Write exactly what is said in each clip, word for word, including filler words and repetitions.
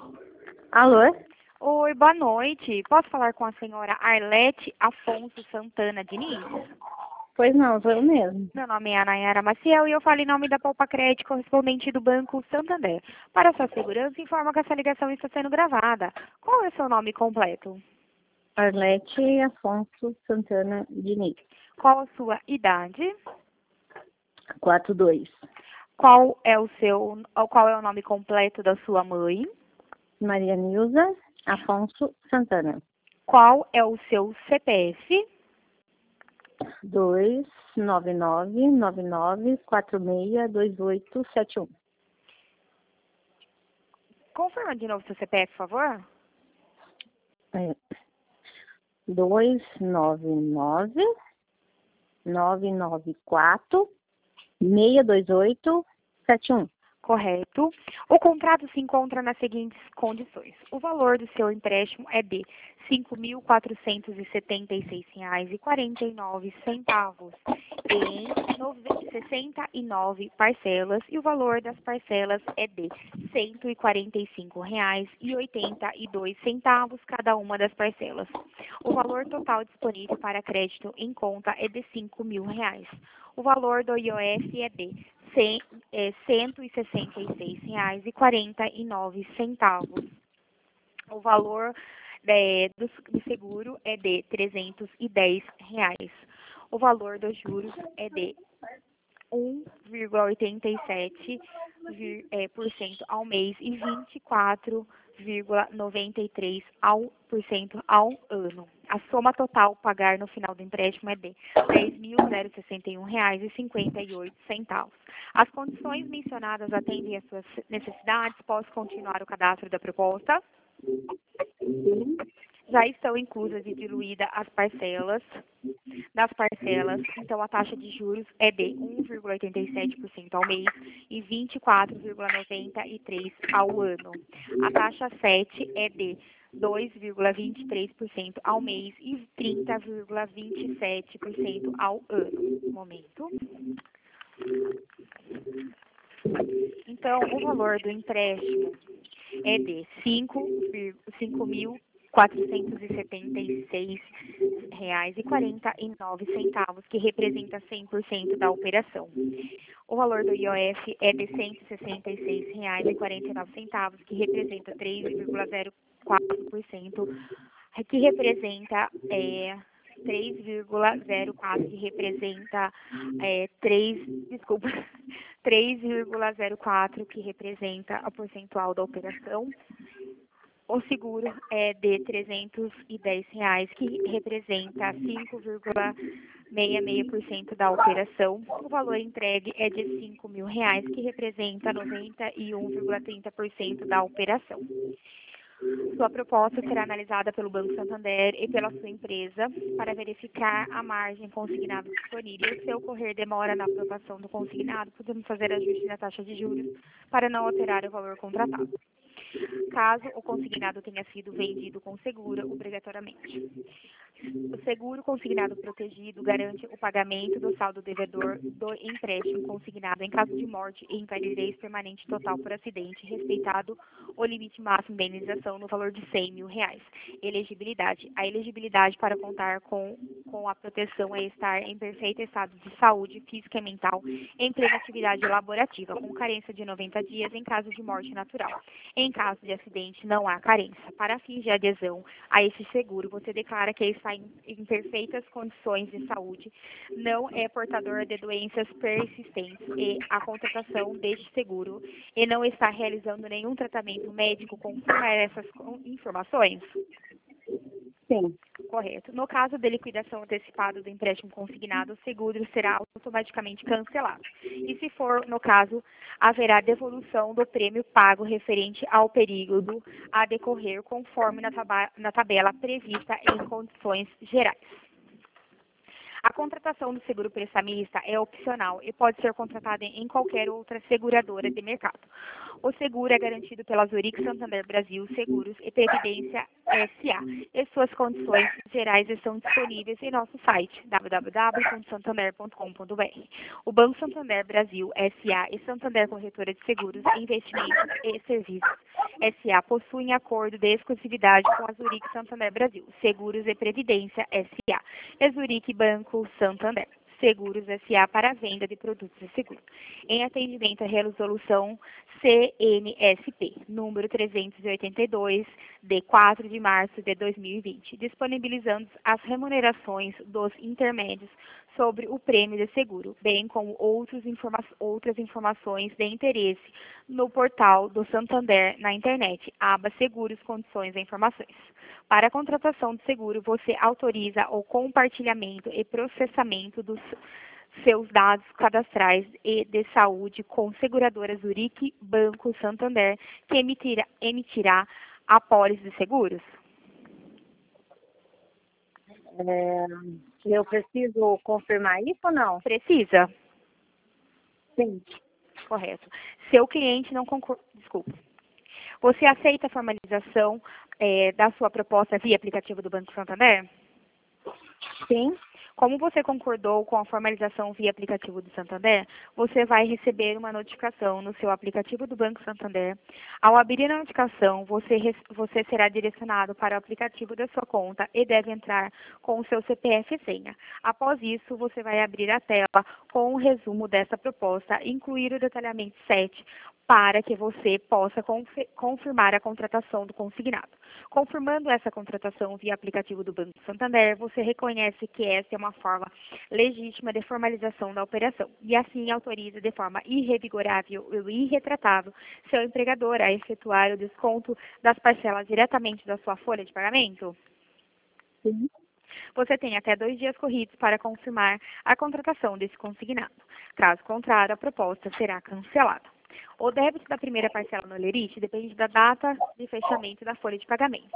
Alô? Oi, boa noite. Posso falar com a senhora Arlete Afonso Santana Diniz? Pois não, sou eu mesmo. Meu nome é Anayara Maciel e eu falo em nome da Poupa Crédito, correspondente do Banco Santander. Para sua segurança, informa que essa ligação está sendo gravada. Qual é o seu nome completo? Arlete Afonso Santana Diniz. Qual a sua idade? quatro dois. Qual é o seu, qual é o nome completo da sua mãe? Maria Nilza Afonso Santana. Qual é o seu C P F? dois nove nove nove nove quatro seis dois oito sete um. Confirma de novo seu C P F, por favor. É. dois nove nove nove nove quatro seis dois oito sete um. Correto. O contrato se encontra nas seguintes condições. O valor do seu empréstimo é de cinco mil quatrocentos e setenta e seis reais e quarenta e nove centavos em sessenta e nove parcelas e o valor das parcelas é de cento e quarenta e cinco reais e oitenta e dois centavos cada uma das parcelas. O valor total disponível para crédito em conta é de cinco mil reais. O valor do I O F é de cento e sessenta e seis reais e quarenta e nove centavos. O valor é, do, do seguro é de trezentos e dez reais. O valor dos juros é de um vírgula oitenta e sete por cento ao mês e vinte e quatro vírgula noventa e três por cento ao ano. A soma total a pagar no final do empréstimo é de dez mil sessenta e um reais e cinquenta e oito centavos. As condições mencionadas atendem às suas necessidades. Posso continuar o cadastro da proposta? Já estão inclusas e diluídas as parcelas das parcelas, então a taxa de juros é de um vírgula oitenta e sete por cento ao mês e vinte e quatro vírgula noventa e três por cento ao ano. A taxa sete é de dois vírgula vinte e três por cento ao mês e trinta vírgula vinte e sete por cento ao ano. Um momento. Então, o valor do empréstimo é de cinco mil quatrocentos e setenta e seis reais e quarenta e nove centavos, que representa cem por cento da operação. O valor do I O F é de cento e sessenta e seis reais e quarenta e nove centavos, que representa três vírgula zero quatro por cento, que representa é, três vírgula zero quatro, que representa é, três, desculpa, três vírgula zero quatro, que representa a percentual da operação. O seguro é de trezentos e dez reais, que representa cinco vírgula sessenta e seis por cento da operação. O valor entregue é de cinco mil reais, que representa noventa e um vírgula trinta por cento da operação. Sua proposta será analisada pelo Banco Santander e pela sua empresa para verificar a margem consignada disponível. Se ocorrer demora na aprovação do consignado, podemos fazer ajuste na taxa de juros para não alterar o valor contratado, caso o consignado tenha sido vendido com seguro obrigatoriamente. O seguro consignado protegido garante o pagamento do saldo devedor do empréstimo consignado em caso de morte e invalidez permanente total por acidente, respeitado o limite máximo de indenização no valor de cem mil reais. Elegibilidade. A elegibilidade para contar com, com a proteção é estar em perfeito estado de saúde física e mental, em plena atividade laborativa, com carência de noventa dias em caso de morte natural. Em caso de acidente, não há carência. Para fins de adesão a esse seguro, você declara que está em, em perfeitas condições de saúde, não é portador de doenças persistentes e a contratação deste seguro e não está realizando nenhum tratamento médico. Confirma essas informações? Sim. Correto. No caso de liquidação antecipada do empréstimo consignado, o seguro será automaticamente cancelado. E se for, no caso, haverá devolução do prêmio pago referente ao período a decorrer conforme na, na tabela prevista em condições gerais. A contratação do seguro prestamista é opcional e pode ser contratada em qualquer outra seguradora de mercado. O seguro é garantido pela Zurich Santander Brasil Seguros e Previdência S A e suas condições gerais estão disponíveis em nosso site w w w ponto santander ponto com ponto b r. O Banco Santander Brasil S A e Santander Corretora de Seguros, Investimentos e Serviços S A possuem acordo de exclusividade com a Zurich Santander Brasil Seguros e Previdência S A e Zurich Banco Santander Seguros S A para a venda de produtos de seguro. Em atendimento à resolução C N S P, número trezentos e oitenta e dois, de quatro de março de dois mil e vinte, disponibilizando as remunerações dos intermédios sobre o prêmio de seguro, bem como outros informa outras informações de interesse no portal do Santander na internet, aba Seguros, Condições e Informações. Para a contratação de seguro, você autoriza o compartilhamento e processamento dos seus dados cadastrais e de saúde com seguradora Zurich Banco Santander, que emitirá, emitirá a pólice de seguros? É, eu preciso confirmar isso ou não? Precisa? Sim. Correto. Seu cliente não concorda... Desculpa. Você aceita a formalização é, da sua proposta via aplicativo do Banco Santander? Sim. Como você concordou com a formalização via aplicativo do Santander, você vai receber uma notificação no seu aplicativo do Banco Santander. Ao abrir a notificação, você, você será direcionado para o aplicativo da sua conta e deve entrar com o seu C P F e senha. Após isso, você vai abrir a tela com o resumo dessa proposta, incluir o detalhamento sete, para que você possa confirmar a contratação do consignado. Confirmando essa contratação via aplicativo do Banco Santander, você reconhece que essa é uma forma legítima de formalização da operação e assim autoriza de forma irrevigorável e irretratável seu empregador a efetuar o desconto das parcelas diretamente da sua folha de pagamento? Sim. Você tem até dois dias corridos para confirmar a contratação desse consignado. Caso contrário, a proposta será cancelada. O débito da primeira parcela no Lerite depende da data de fechamento da folha de pagamento.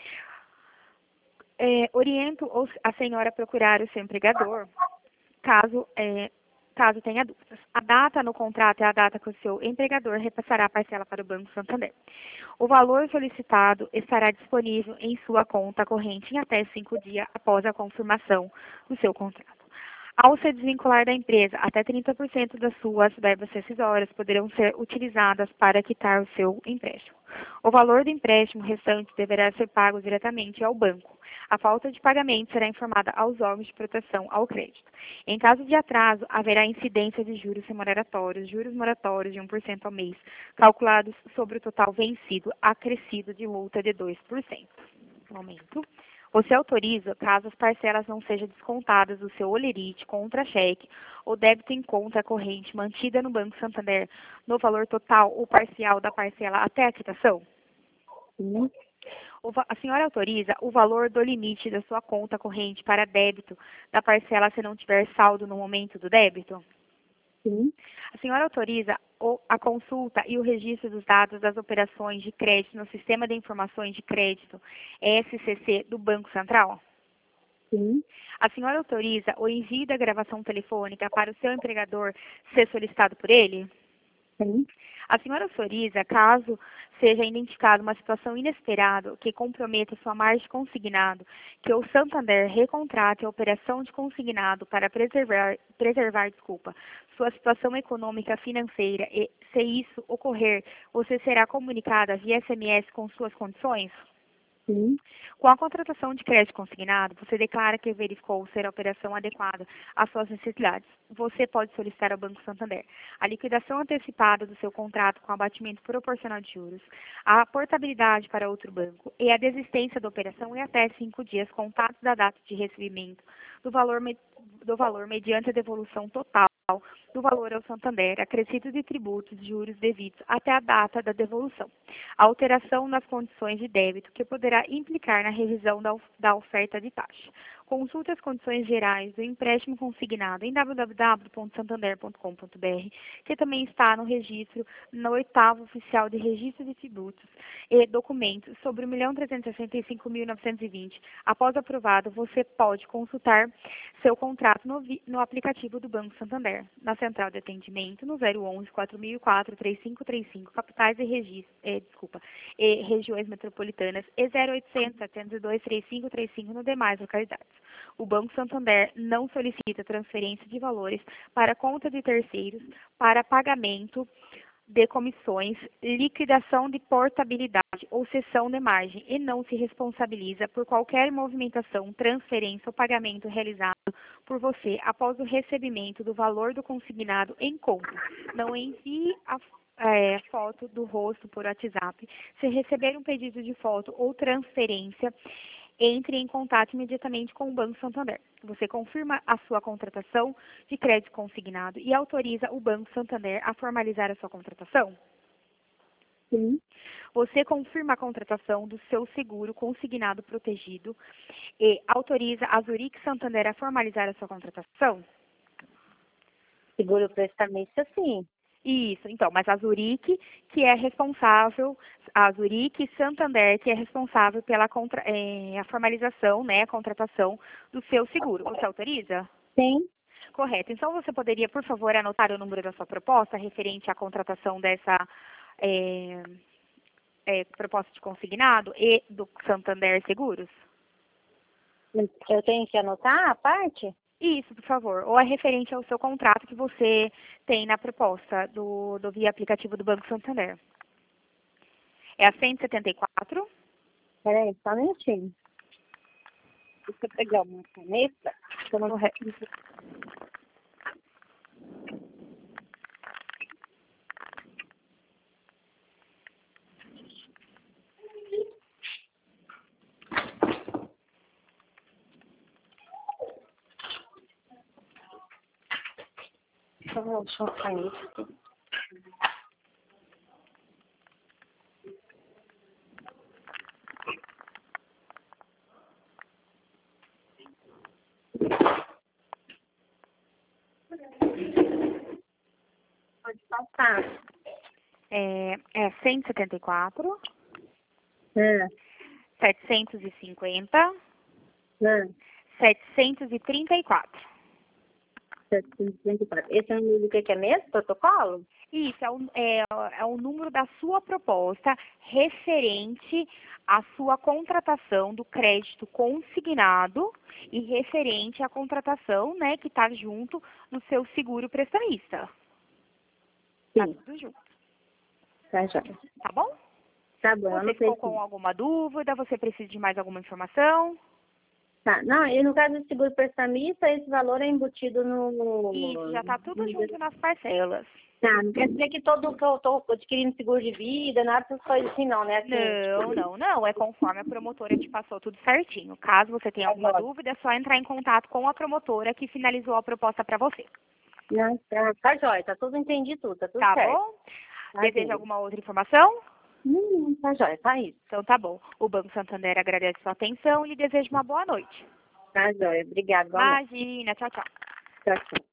É, oriento a senhora a procurar o seu empregador, caso, é, caso tenha dúvidas. A data no contrato é a data que o seu empregador repassará a parcela para o Banco Santander. O valor solicitado estará disponível em sua conta corrente em até cinco dias após a confirmação do seu contrato. Ao se desvincular da empresa, até trinta por cento das suas verbas rescisórias poderão ser utilizadas para quitar o seu empréstimo. O valor do empréstimo restante deverá ser pago diretamente ao banco. A falta de pagamento será informada aos órgãos de proteção ao crédito. Em caso de atraso, haverá incidência de juros remuneratórios, juros moratórios de um por cento ao mês, calculados sobre o total vencido, acrescido de multa de dois por cento. Aumento. Você autoriza, caso as parcelas não sejam descontadas do seu olerite, contra-cheque ou débito em conta corrente mantida no Banco Santander no valor total ou parcial da parcela até a quitação? Sim. A senhora autoriza o valor do limite da sua conta corrente para débito da parcela se não tiver saldo no momento do débito? Sim. A senhora autoriza a consulta e o registro dos dados das operações de crédito no Sistema de Informações de Crédito, S C C, do Banco Central? Sim. A senhora autoriza o envio da gravação telefônica para o seu empregador ser solicitado por ele? Sim. A senhora autoriza, caso seja identificada uma situação inesperada que comprometa sua margem de consignado, que o Santander recontrate a operação de consignado para preservar, preservar desculpa, sua situação econômica financeira e, se isso ocorrer, você será comunicada via S M S com suas condições? Sim. Com a contratação de crédito consignado, você declara que verificou ser a operação adequada às suas necessidades. Você pode solicitar ao Banco Santander a liquidação antecipada do seu contrato com abatimento proporcional de juros, a portabilidade para outro banco e a desistência da operação em até cinco dias contados da data de recebimento do valor, do valor mediante a devolução total do valor ao Santander, acrescido de tributos e juros devidos até a data da devolução. A alteração nas condições de débito, que poderá implicar na revisão da, da oferta de taxa. Consulte as condições gerais do empréstimo consignado em w w w ponto santander ponto com ponto b r, que também está no registro, no oitavo oficial de registro de tributos e documentos sobre o um milhão trezentos e sessenta e cinco mil novecentos e vinte. Após aprovado, você pode consultar seu contrato no, vi- no aplicativo do Banco Santander, na central de atendimento no zero onze, quatro mil e quatro, três cinco três cinco, capitais e, registro, eh, desculpa, e regiões metropolitanas e zero oitocentos, setecentos e dois, trinta e cinco trinta e cinco no demais localidades. O Banco Santander não solicita transferência de valores para conta de terceiros para pagamento de comissões, liquidação de portabilidade ou cessão de margem e não se responsabiliza por qualquer movimentação, transferência ou pagamento realizado por você após o recebimento do valor do consignado em conta. Não envie a é, foto do rosto por WhatsApp. Se receber um pedido de foto ou transferência, entre em contato imediatamente com o Banco Santander. Você confirma a sua contratação de crédito consignado e autoriza o Banco Santander a formalizar a sua contratação? Sim. Você confirma a contratação do seu seguro consignado protegido e autoriza a Zurich Santander a formalizar a sua contratação? Seguro prestamista, sim. Isso, então, mas a Zurich, que é responsável, a Zurich Santander, que é responsável pela contra, é, a formalização, né, a contratação do seu seguro. Você autoriza? Sim. Correto. Então, você poderia, por favor, anotar o número da sua proposta referente à contratação dessa é, é, proposta de consignado e do Santander Seguros? Eu tenho que anotar a parte? Isso, por favor. Ou é referente ao seu contrato que você tem na proposta do, do via aplicativo do Banco Santander. É a cento e setenta e quatro. Peraí, só um minutinho. Deixa eu pegar uma caneta. Que eu não... Deixa eu achar uma caneta. Pode passar. É, é cento e setenta e quatro, É. setecentos e cinquenta, É. setecentos e trinta e quatro. setecentos e vinte e quatro. Esse é o número do que que é mesmo? Protocolo? Isso, é o, é, é o número da sua proposta referente à sua contratação do crédito consignado e referente à contratação, né, que está junto no seu seguro prestamista. Tá Sim. tudo junto. Tá, já. Tá bom? Tá bom, eu Você não ficou sei com se... alguma dúvida? Você precisa de mais alguma informação? Tá, não, e no caso do seguro prestamista, esse valor é embutido no... Isso, já está tudo no- junto nas parcelas. Tá, não quer dizer que todo que eu tô adquirindo seguro de vida, nada dessas coisas assim não, né? Assim, Não, não, não. É conforme a promotora te passou tudo certinho. Caso você tenha alguma Agora. dúvida, é só entrar em contato com a promotora que finalizou a proposta para você. Não, tá, tá jóia, tá tudo entendi tudo, tá tudo Tá certo. bom? Tá Deseja bem. alguma outra informação? Hum, tá jóia, tá isso. Então tá bom. O Banco Santander agradece sua atenção e lhe deseja uma boa noite. Tá jóia, obrigada. Boa noite. Imagina, tchau, tchau. Tchau, tchau.